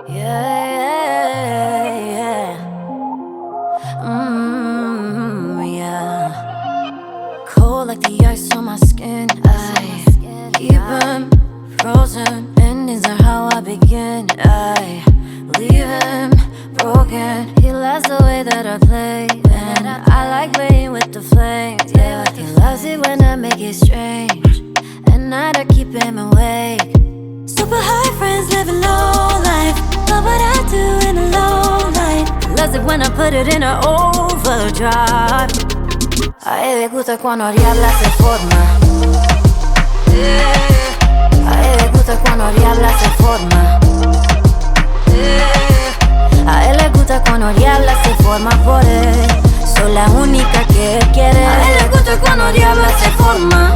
Yeah, yeah. Yeah. Cold like the ice on my skin. I keep him frozen. Endings are how I begin. I leave him broken. He loves the way that I play, and I like playing with the flames. Yeah, he loves it when I make it strange. At night I keep him awake. Super high friends living low life. Love what I do in a low light. Loves it when I put it in a overdrive. A él le gusta cuando diabla se forma. A él le gusta cuando diabla se forma. A él le gusta cuando diabla se forma por él. Soy la única que él quiere. A él le gusta cuando diabla se forma.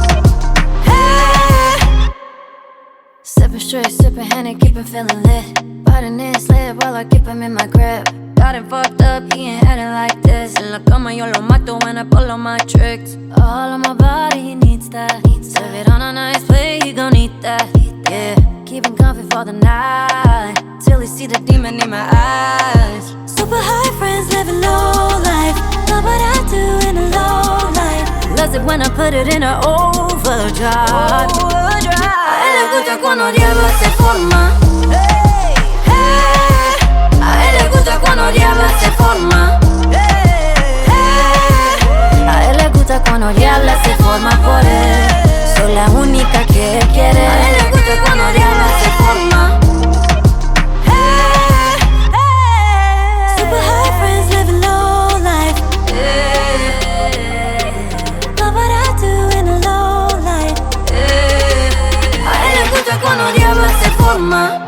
Sipping straight, sipping Henny, keep him feeling lit. Biting his lip while I keep him in my grip. Got him fucked up, he ain't had it like this. En la cama yo lo mato when I pull on my tricks. All on my body, he needs that. Serve it on a nice plate, he gon' eat that. Yeah, keep him comfy for the night, till he see the demon in my eyes. Super high friends living low life. Love what I do in a low light. Loves it when I put it in a overdrive. A él le gusta cuando diabla se forma. A él le gusta cuando diabla se forma. A él le gusta cuando diabla se forma por él. Soy la única que él quiere. A él le gusta cuando diabla se forma. Super high friends living low life. Love what I do in a low light. A él le gusta cuando diabla se forma.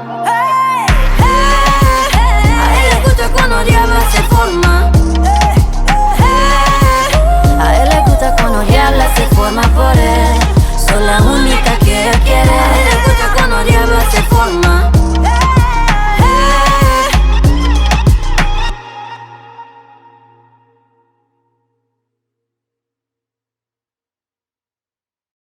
Cuando diabla se forma. A él le gusta cuando diabla se forma por él. Soy la única que él quiere.